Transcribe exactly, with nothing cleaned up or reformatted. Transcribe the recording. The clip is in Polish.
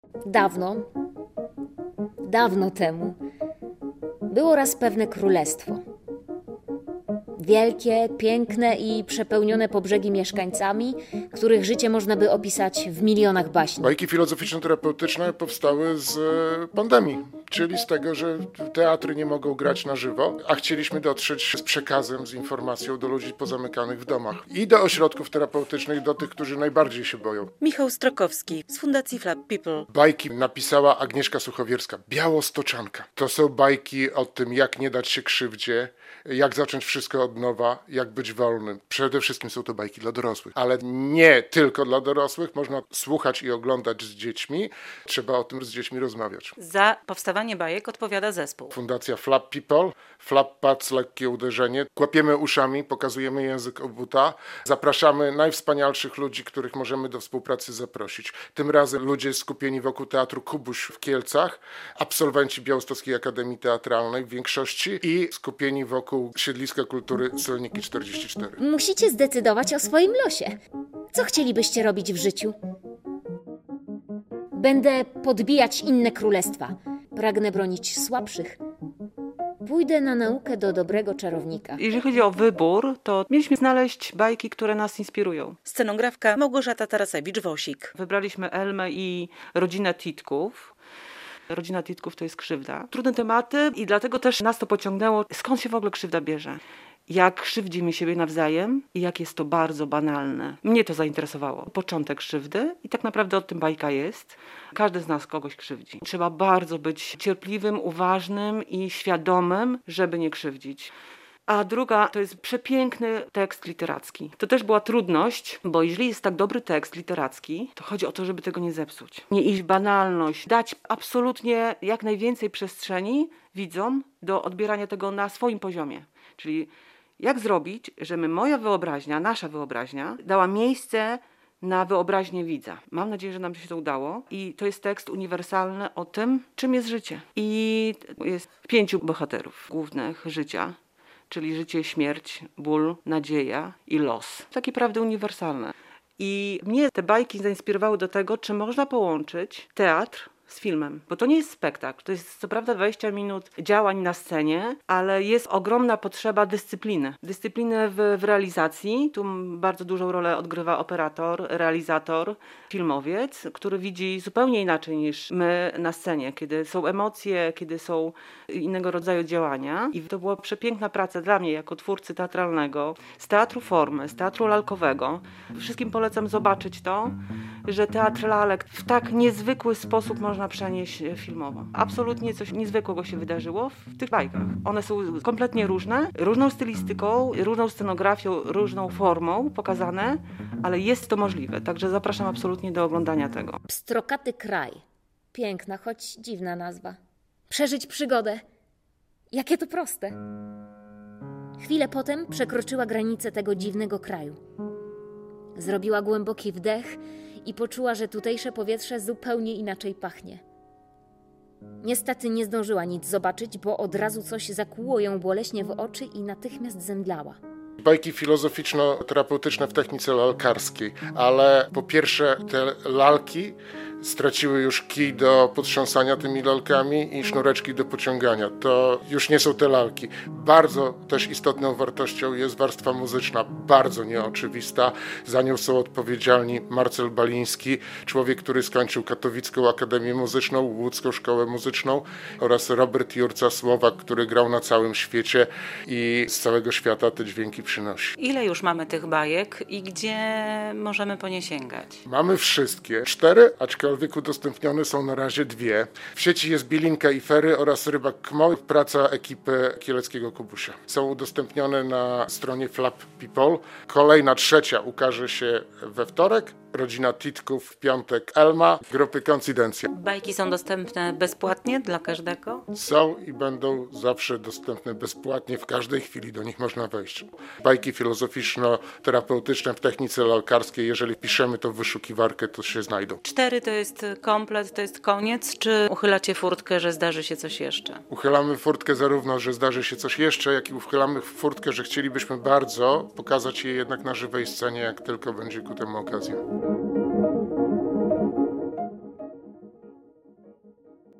Dawno, dawno temu było raz pewne królestwo. Wielkie, piękne i przepełnione po brzegi mieszkańcami, których życie można by opisać w milionach baśni. Bajki filozoficzno-terapeutyczne powstały z pandemii, czyli z tego, że teatry nie mogą grać na żywo, a chcieliśmy dotrzeć z przekazem, z informacją do ludzi pozamykanych w domach i do ośrodków terapeutycznych, do tych, którzy najbardziej się boją. Michał Strokowski z Fundacji Flap People. Bajki napisała Agnieszka Suchowierska, Białostoczanka. To są bajki o tym, jak nie dać się krzywdzie, jak zacząć wszystko od nowa, jak być wolnym. Przede wszystkim są to bajki dla dorosłych, ale nie tylko dla dorosłych. Można słuchać i oglądać z dziećmi. Trzeba o tym z dziećmi rozmawiać. Za powstawanie bajek odpowiada zespół. Fundacja Flap People, Flap Pads, lekkie uderzenie. Kłapiemy uszami, pokazujemy język obuta. Zapraszamy najwspanialszych ludzi, których możemy do współpracy zaprosić. Tym razem ludzie skupieni wokół Teatru Kubuś w Kielcach, absolwenci Białostockiej Akademii Teatralnej w większości i skupieni wokół Siedliska Kultury Solniki czterdzieści cztery. Musicie zdecydować o swoim losie. Co chcielibyście robić w życiu? Będę podbijać inne królestwa. Pragnę bronić słabszych. Pójdę na naukę do dobrego czarownika. Jeżeli chodzi o wybór, to mieliśmy znaleźć bajki, które nas inspirują. Scenografka Małgorzata Tarasewicz-Wosik. Wybraliśmy Elmę i rodzinę Titków. Rodzina Titków to jest krzywda. Trudne tematy i dlatego też nas to pociągnęło. Skąd się w ogóle krzywda bierze? Jak krzywdzimy siebie nawzajem i jak jest to bardzo banalne. Mnie to zainteresowało. Początek krzywdy i tak naprawdę o tym bajka jest. Każdy z nas kogoś krzywdzi. Trzeba bardzo być cierpliwym, uważnym i świadomym, żeby nie krzywdzić. A druga to jest przepiękny tekst literacki. To też była trudność, bo jeżeli jest tak dobry tekst literacki, to chodzi o to, żeby tego nie zepsuć. Nie iść w banalność, dać absolutnie jak najwięcej przestrzeni widzom do odbierania tego na swoim poziomie. Czyli jak zrobić, żeby moja wyobraźnia, nasza wyobraźnia dała miejsce na wyobraźnię widza. Mam nadzieję, że nam się to udało. I to jest tekst uniwersalny o tym, czym jest życie. I jest pięciu bohaterów głównych życia. Czyli życie, śmierć, ból, nadzieja i los. Takie prawdy uniwersalne. I mnie te bajki zainspirowały do tego, czy można połączyć teatr z filmem. Bo to nie jest spektakl. To jest co prawda dwadzieścia minut działań na scenie, ale jest ogromna potrzeba dyscypliny. Dyscypliny w, w realizacji. Tu bardzo dużą rolę odgrywa operator, realizator, filmowiec, który widzi zupełnie inaczej niż my na scenie. Kiedy są emocje, kiedy są innego rodzaju działania. I to była przepiękna praca dla mnie jako twórcy teatralnego, z teatru formy, z teatru lalkowego. Wszystkim polecam zobaczyć to, że teatr lalek w tak niezwykły sposób można przenieść filmowo. Absolutnie coś niezwykłego się wydarzyło w tych bajkach. One są kompletnie różne, różną stylistyką, różną scenografią, różną formą pokazane, ale jest to możliwe. Także zapraszam absolutnie do oglądania tego. Pstrokaty kraj. Piękna, choć dziwna nazwa. Przeżyć przygodę. Jakie to proste. Chwilę potem przekroczyła granicę tego dziwnego kraju. Zrobiła głęboki wdech i poczuła, że tutejsze powietrze zupełnie inaczej pachnie. Niestety nie zdążyła nic zobaczyć, bo od razu coś zakłuło ją boleśnie w oczy i natychmiast zemdlała. Bajki filozoficzno-terapeutyczne w technice lalkarskiej, ale po pierwsze te lalki straciły już kij do potrząsania tymi lalkami i sznureczki do pociągania. To już nie są te lalki. Bardzo też istotną wartością jest warstwa muzyczna, bardzo nieoczywista. Za nią są odpowiedzialni Marcel Baliński, człowiek, który skończył Katowicką Akademię Muzyczną, Łódzką Szkołę Muzyczną oraz Robert Jurca, Słowak, który grał na całym świecie i z całego świata te dźwięki przynosi. Ile już mamy tych bajek i gdzie możemy po nie sięgać? Mamy wszystkie. Cztery, aczkolwiek udostępnione są na razie dwie. W sieci jest Bilinka i Fery oraz Rybak Kmo, praca ekipy Kieleckiego Kubusia. Są udostępnione na stronie Flap People. Kolejna, trzecia ukaże się we wtorek. Rodzina Titków w piątek, Elma, grupy Koincydencja. Bajki są dostępne bezpłatnie dla każdego? Są i będą zawsze dostępne bezpłatnie, w każdej chwili do nich można wejść. Bajki filozoficzno-terapeutyczne w technice lalkarskiej, jeżeli piszemy to w wyszukiwarkę, to się znajdą. Cztery to jest komplet, to jest koniec, czy uchylacie furtkę, że zdarzy się coś jeszcze? Uchylamy furtkę zarówno, że zdarzy się coś jeszcze, jak i uchylamy furtkę, że chcielibyśmy bardzo pokazać je jednak na żywej scenie, jak tylko będzie ku temu okazja.